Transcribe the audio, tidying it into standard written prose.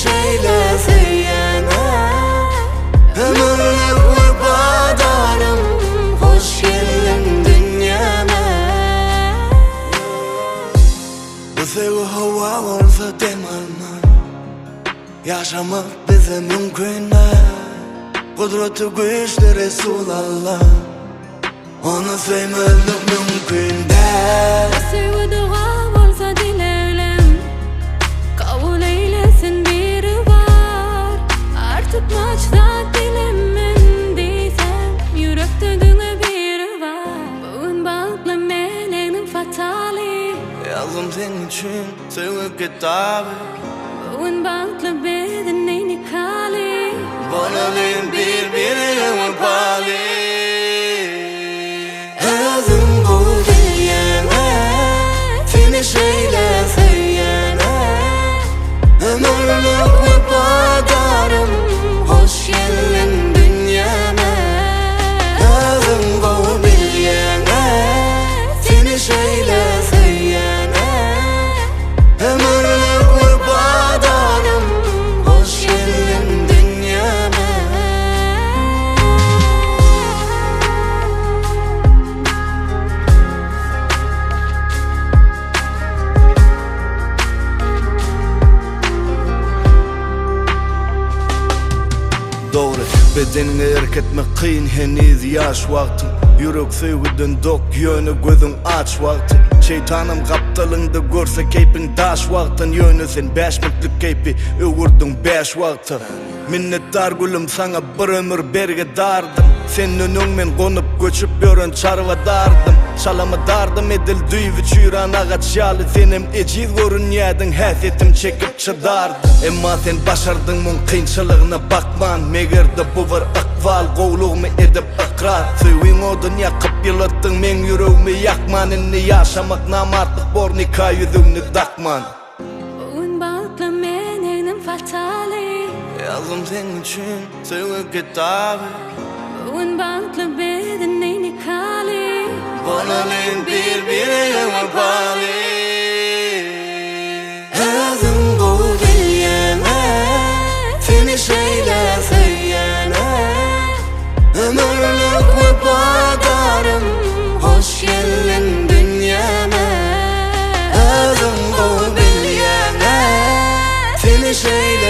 şeyle seyyene. Ömürlük vurbadarım, hoş geldin dünyama. Bu sevgi hava olsa demelmen, yaşamak bize mümkün. Kudreti güçlü Resulallah, onu sevmelik mümkün değil. Bu sevgi dua olsa dileylem, kabul eylesin biri var. Artık maçta dilemen diysem, yürekte düne biri var. Bugün bağlı meleğinin fatali, Yazdım senin için sevgi kitabı. bugün bağlı bedenini kali. Bonalıyım birbirine pali. Özüm bu dilyeme, seni şeyle seyyene. Ömürlük vurbadarım, hoş geldin dünyama. Özüm bu dilyeme, seni şeyle seyyene. Ömürlük vurbadarım, hoş geldin dünyama. Doğru, bedenine erk etmek kıyın henüz yaş vakti. Yürek sevgiden dok yönü gözün aç vakti. Şeytanım kaptalında görse keypin daş vaktin. Yönü sen 5 minutlik keypi öğürdün 5 vakti. Minnettar gülüm sana bir ömür berge dardım. Senin önünden konup göçüp yörün çarva dardım. Çalama dardım edil düyvi çüyran ağaç yalı. Senim eciz görünüyedin häsiyetim çekip çıdardım. Emma sen başardın mun kıyınçılığına bakman. Megerde bu var akval qoğluğumu edip ikrar. Sevin o dünya kıp yılattın men yüreğimi yakman. Inni yaşamak namartlık bornika yüzüğünü takman. Bugün bağlı meleğinin fatali, Yazdım senin için sevgi kitabı. bugün bağlı bedenini kali. Bonalıyım birbirine pali. Özüm bu dilyeme, seni şeyle seyyene. Ömürlük vurbadarım, hoş geldin dünyama. Özüm bu dilyeme, seni şeyle